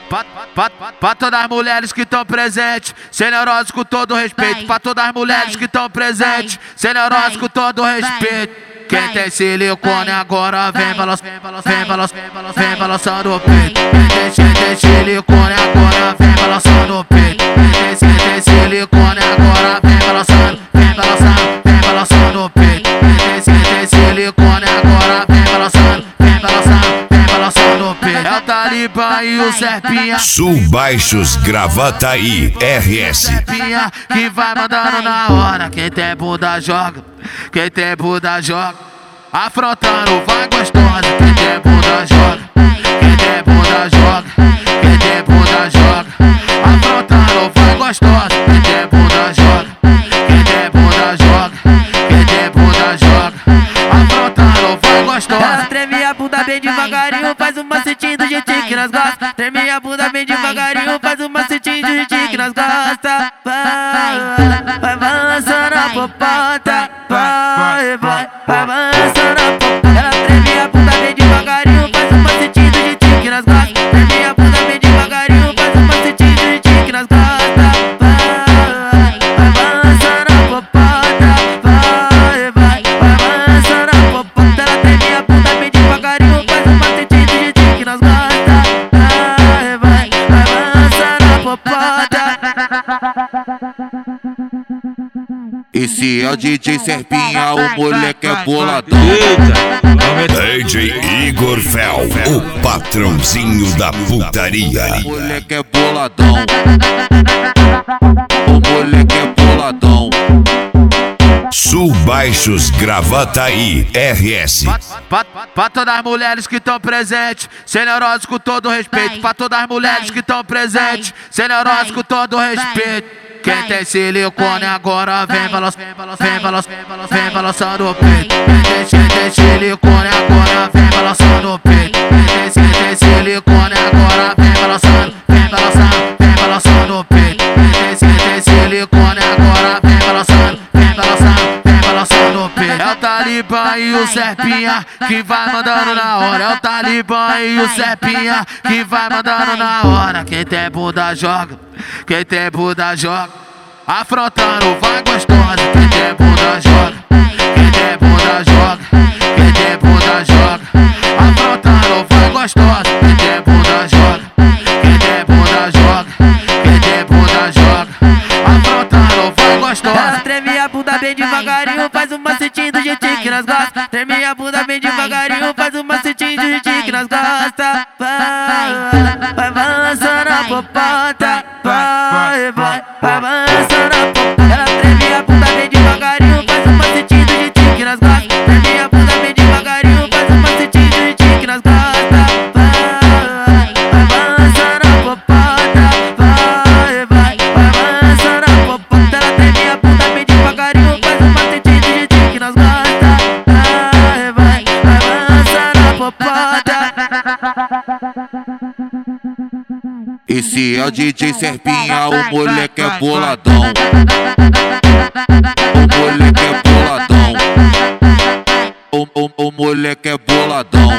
Pra todas as mulheres que estão presentes, sem neurose com todo respeito. Pra todas as mulheres que estão presentes, sem neurose com todo respeito. Quem tem silicone agora vem balançando o peito. Quem tem silicone agora vem balançando o peito. Quem tem silicone agora vem balançando o peito. Quem tem silicone agora vem balançando o peito. É o Talibã e o Serpinha. Sul Baixos Gravataí RS. Serpinha que vai mandando na hora. Quem tem bunda joga, quem tem bunda joga. Afrontando vai gostosa. Quem tem bunda joga, quem tem bunda joga, quem tem bunda joga. Afrontando vai gostosa. Quem tem bunda joga, quem tem bunda joga, quem tem bunda joga. Afrontando vai gostosa. Ela treme a bunda bem devagarinho, faz um macetinho do jeitinho que nós gosta. Treme a bunda bem devagarinho, faz um macetinho do jeitinho que nós gosta. Vai balançando a popota, vai balançando a popota. Ela treme a bunda bem devagarinho, faz um macetinho do jeitinho que nós gosta. Treme a bunda bem devagarinho, faz um macetinho do jeitinho que nós gosta. Vai balançando a popota, vai balançando a popota. Ela treme a bunda bem devagarinho, faz um macetinho do jeitinho que nós gosta. Vai balançando a popota. Esse é o DJ Serpinha, o moleque é boladão. DJ Igor Fel, o patrãozinho da putaria. O moleque é boladão. O moleque é boladão. Sul Baixos Gravataí RS. Pra todas as mulheres que estão presentes, sem neurose com todo respeito. Pra todas as mulheres que estão presentes, sem neurose com todo respeito. Quem tem silicone agora vem balançando o peito. Quem tem silicone agora vem balançando o peito. Quem tem silicone agora vem balançando o peito. Quem tem silicone agora vem balançando o peito. É o Talibã e o Serpinha que vai mandando na hora. É o Talibã e o Serpinha que vai mandando na hora. Quem tem bunda joga, quem tem bunda joga. Afrontando vai gostosa. Quem tem bunda joga, quem tem bunda joga, quem tem bunda joga. Afrontando vai gostosa. Quem tem bunda joga, quem tem bunda joga, quem tem bunda joga. Afrontando vai gostosa. Ela treme a bunda bem devagarinho, faz um macetinho do jeitinho que nós gosta. Treme a bunda bem devagarinho, faz um macetinho do jeitinho que nós gosta. Vai balançando a popota, vai balançando a popota. Ela treme a bunda bem devagarinho, faz um macetinho do jeitinho que nós gosta. Treme a bunda bem devagarinho, faz um macetinho do jeitinho que nós gosta. Vai balançando a popota, vai balançando a popota. Ela treme a bunda bem devagarinho, faz um macetinho do jeitinho que nós gosta. Vai balançando a popota. Esse é o DJ Serpinha, o moleque é boladão. O moleque é boladão. O moleque é boladão.